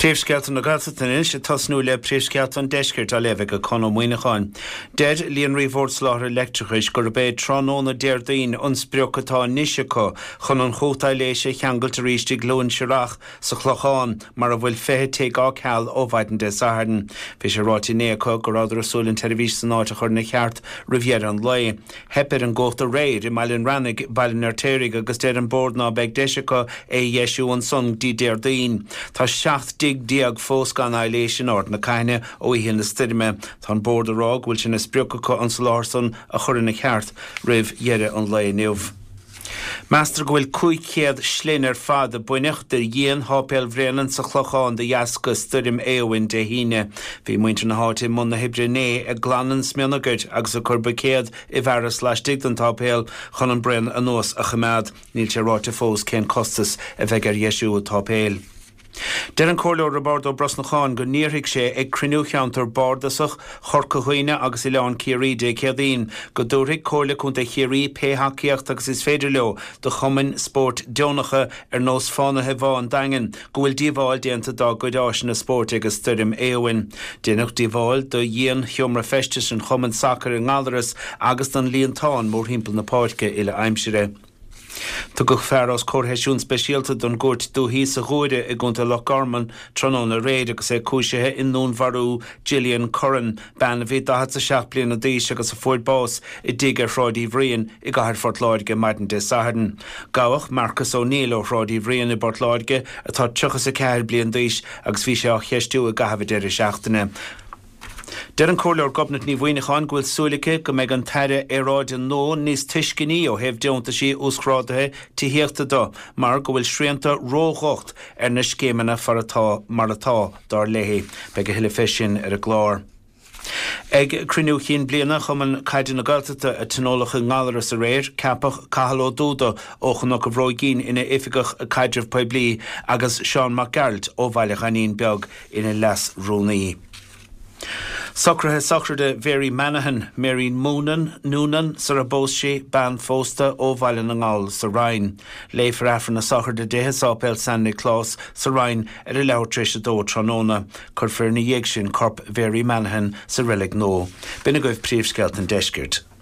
Príomhscealtaí na Gaeltachtaí sé tosnú le príomhscealtaí deisceart a leibh go chun muoineáin. Dead líon riomhórt sláthar electricais gur bé tróna déirdaoin onspreochatá níoseacha chun an chótáil léise cheangailt a ríiste glóin sireach sa chlochán mar a bhfuil fethe té á ceall ó bhaidin de Saharden. Bhí sé ráití néacha gur áidir súlinn televís san áit a chur na cheart riviera an lei. Hepir an ggóta réir I mailin rannig bailin artérig agus déir an bord ná beag deisiacha dhéisiú an son dí déirdaoin. Tá 7 dig diag fós gan ailéis ort na caine ó hín na styrme. Tá an bord a rág bhfuil sin is brioccha an salárson a churin na cheart rih dhéire an lei niuh. Meastar gohfuil 500 slin fada buineachtar dhéan hápéil bhréanan sa chlochán de jasca styrim éhain de híine. Bhí muintir na hátaí mun na hibriné a glanan smianagurt agus a curbacéad I bheras leis digdan tápéil chun an brenn a nós a chamád níl sé ráte fós cén costas a bheith ar Iesú a tápéil. Der an cóirleoir Roberto Brosnachán go níorthaigh sé ag cruinniúcheantar bardasach chorca chuoine agus I leán céirí de céadaín go dúrthaigh cóirle chunta chéirí péthaíocht agus is féidir leo do chumann sport deonacha ar nós fánathe bháin dagan go bhfuil díomháil déanta dá goidáis na sport agus styrim éhain. Déanach díomháil do dhéon thiomra festis an chumann sacr in Ngálaras agus don líontán mór himpeall na páirce ile aimsire. Tá go fearrás cóirtheisiún speisialta don gúirt dú hí sa ghuaide I gúnta Loch Garman tróna réid agus é cúisethe in nún bharú Gillian Curran ben a bhí 17 bliain a díos agus a fuid bás I dig ar Shráidí Bhriain I gcathair Fort Láirge Maidin de Saharden. Gabhach Marcus O'Neill ó Shráidí Bhriain I Bort Láirge atá 34 bliain díos agus bhí sé á cheistú a gahabh deir seachtaine. Der an cóirleoir gobnat ní bhaoineáin gohfuil súlacha go mbeidh an taire éráid an nó níos tuisciní ó hebh deonta sí úscrádathe tííochta dó mar go bhfuil srianta róghocht ar na scéimeanna faratá mar atá dar léhé beag a hiile fesin ar a glár. Ag cruinniú chin bliana chumann caidir na Gaeltachta a tionólach in Ngálaras a réir capach Cathal Ó Dúda ó chunach a bhróigín ina ifigach a caidirh poiblí agus Sean McGarrett ó bhailech anín beag ina les rúnaí. Soccer de Very Manahan, Mary Noonan, Sarah Boshi, Ban Fosta, ó Bhaile na Ngáil sa Ryan. Léifar afran na soccer de Dehe Sápéil San Nicolás sa Ryan ar I leabhar tríosa dó tróna, chur fear na dhéag sin corp Very Manahan sa Relic nó. Bina goibh príomhscealtaí deisceart.